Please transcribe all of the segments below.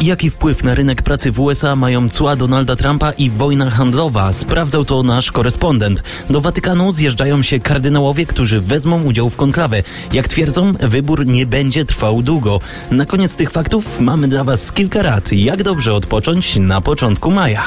Jaki wpływ na rynek pracy w USA mają cła Donalda Trumpa i wojna handlowa? Sprawdzał to nasz korespondent. Do Watykanu zjeżdżają się kardynałowie, którzy wezmą udział w konklawe. Jak twierdzą, wybór nie będzie trwał długo. Na koniec tych faktów mamy dla Was kilka rad, jak dobrze odpocząć na początku maja.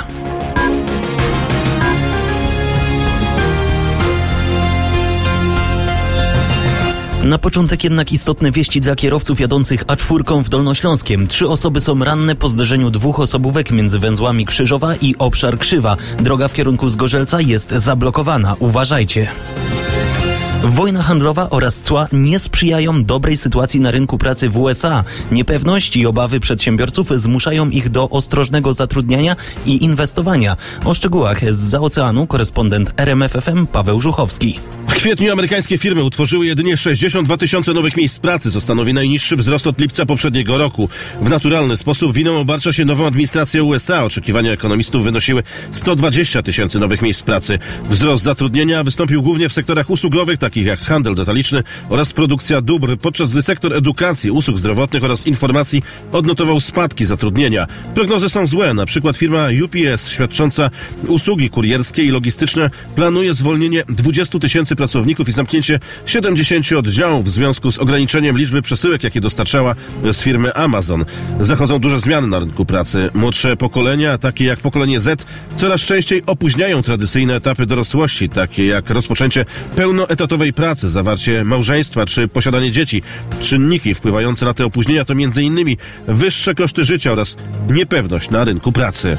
Na początek jednak istotne wieści dla kierowców jadących A4 w Dolnośląskiem. 3 osoby są ranne po zderzeniu 2 osobówek między węzłami Krzyżowa i obszar Krzywa. Droga w kierunku Zgorzelca jest zablokowana. Uważajcie. Wojna handlowa oraz cła nie sprzyjają dobrej sytuacji na rynku pracy w USA. Niepewność i obawy przedsiębiorców zmuszają ich do ostrożnego zatrudniania i inwestowania. O szczegółach zza oceanu korespondent RMF FM Paweł Żuchowski. W kwietniu amerykańskie firmy utworzyły jedynie 62 000 nowych miejsc pracy, co stanowi najniższy wzrost od lipca poprzedniego roku. W naturalny sposób winą obarcza się nową administrację USA. Oczekiwania ekonomistów wynosiły 120 000 nowych miejsc pracy. Wzrost zatrudnienia wystąpił głównie w sektorach usługowych, takich jak handel detaliczny oraz produkcja dóbr, podczas gdy sektor edukacji, usług zdrowotnych oraz informacji odnotował spadki zatrudnienia. Prognozy są złe. Na przykład firma UPS, świadcząca usługi kurierskie i logistyczne, planuje zwolnienie 20 000 pracowników i zamknięcie 70 oddziałów w związku z ograniczeniem liczby przesyłek, jakie dostarczała z firmy Amazon. Zachodzą duże zmiany na rynku pracy. Młodsze pokolenia, takie jak pokolenie Z, coraz częściej opóźniają tradycyjne etapy dorosłości, takie jak rozpoczęcie pełnoetatowej pracy, zawarcie małżeństwa czy posiadanie dzieci. Czynniki wpływające na te opóźnienia to m.in. wyższe koszty życia oraz niepewność na rynku pracy.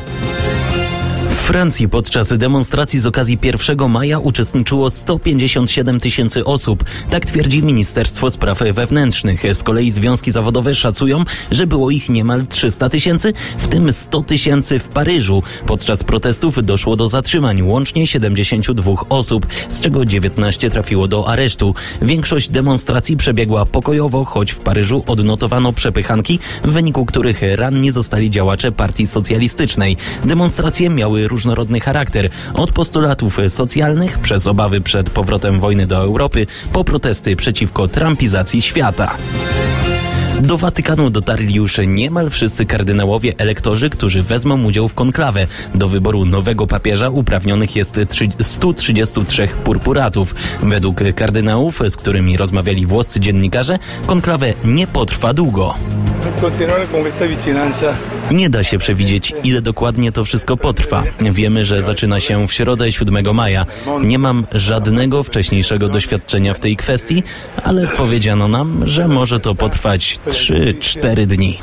W Francji podczas demonstracji z okazji 1 maja uczestniczyło 157 000 osób. Tak twierdzi Ministerstwo Spraw Wewnętrznych. Z kolei związki zawodowe szacują, że było ich niemal 300 000, w tym 100 000 w Paryżu. Podczas protestów doszło do zatrzymań łącznie 72 osób, z czego 19 trafiło do aresztu. Większość demonstracji przebiegła pokojowo, choć w Paryżu odnotowano przepychanki, w wyniku których ranni zostali działacze Partii Socjalistycznej. Demonstracje miały różnorodny charakter, od postulatów socjalnych przez obawy przed powrotem wojny do Europy, po protesty przeciwko trumpizacji świata. Do Watykanu dotarli już niemal wszyscy kardynałowie elektorzy, którzy wezmą udział w konklawę. Do wyboru nowego papieża uprawnionych jest 133 purpuratów. Według kardynałów, z którymi rozmawiali włoscy dziennikarze, konklawę nie potrwa długo. Nie da się przewidzieć, ile dokładnie to wszystko potrwa. Wiemy, że zaczyna się w środę 7 maja. Nie mam żadnego wcześniejszego doświadczenia w tej kwestii, ale powiedziano nam, że może to potrwać 3-4 dni.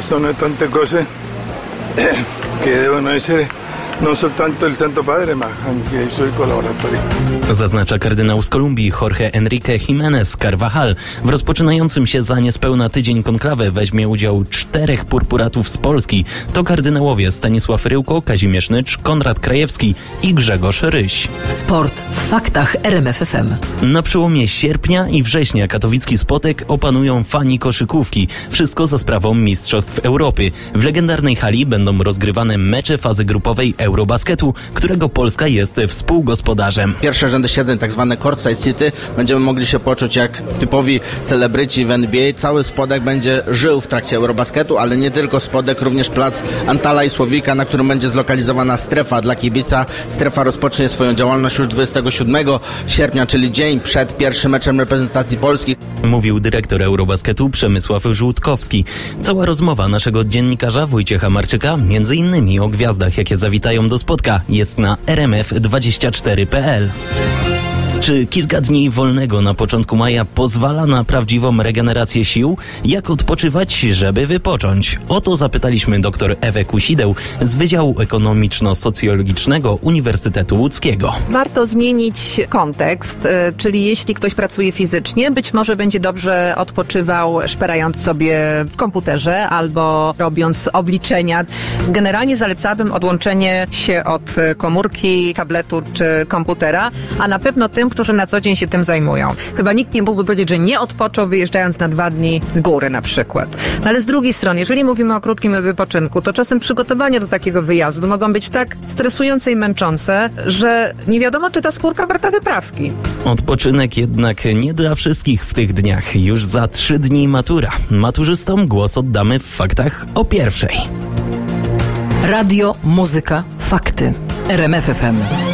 No soltanto el Santo Padre, ma anche i suoi collaboratori. Zaznacza kardynał z Kolumbii Jorge Enrique Jiménez Carvajal. W rozpoczynającym się za niespełna tydzień konklawę weźmie udział 4 purpuratów z Polski. To kardynałowie Stanisław Ryłko, Kazimierz Nycz, Konrad Krajewski i Grzegorz Ryś. Sport w faktach RMF FM. Na przełomie sierpnia i września katowicki Spotek opanują fani koszykówki. Wszystko za sprawą Mistrzostw Europy. W legendarnej hali będą rozgrywane mecze fazy grupowej Eurobasketu, którego Polska jest współgospodarzem. Pierwsze rzędy siedzeń, tak zwane courtside city, będziemy mogli się poczuć jak typowi celebryci w NBA. Cały Spodek będzie żył w trakcie Eurobasketu, ale nie tylko Spodek, również plac Antala i Słowika, na którym będzie zlokalizowana strefa dla kibica. Strefa rozpocznie swoją działalność już 27 sierpnia, czyli dzień przed pierwszym meczem reprezentacji Polski. Mówił dyrektor Eurobasketu Przemysław Żółtkowski. Cała rozmowa naszego dziennikarza Wojciecha Marczyka, między innymi o gwiazdach, jakie zawitają do Spodka, jest na rmf24.pl. Czy kilka dni wolnego na początku maja pozwala na prawdziwą regenerację sił? Jak odpoczywać, żeby wypocząć? O to zapytaliśmy dr Ewę Kusideł z Wydziału Ekonomiczno-Socjologicznego Uniwersytetu Łódzkiego. Warto zmienić kontekst, czyli jeśli ktoś pracuje fizycznie, być może będzie dobrze odpoczywał szperając sobie w komputerze albo robiąc obliczenia. Generalnie zalecałabym odłączenie się od komórki, tabletu czy komputera, a na pewno tym, tym, którzy na co dzień się tym zajmują. Chyba nikt nie mógłby powiedzieć, że nie odpoczął, wyjeżdżając na 2 dni w góry na przykład. No ale z drugiej strony, jeżeli mówimy o krótkim wypoczynku, to czasem przygotowania do takiego wyjazdu mogą być tak stresujące i męczące, że nie wiadomo, czy ta skórka warta wyprawki. Odpoczynek jednak nie dla wszystkich w tych dniach. Już za 3 dni matura. Maturzystom głos oddamy w faktach o 1:00. Radio, muzyka, fakty. RMF FM.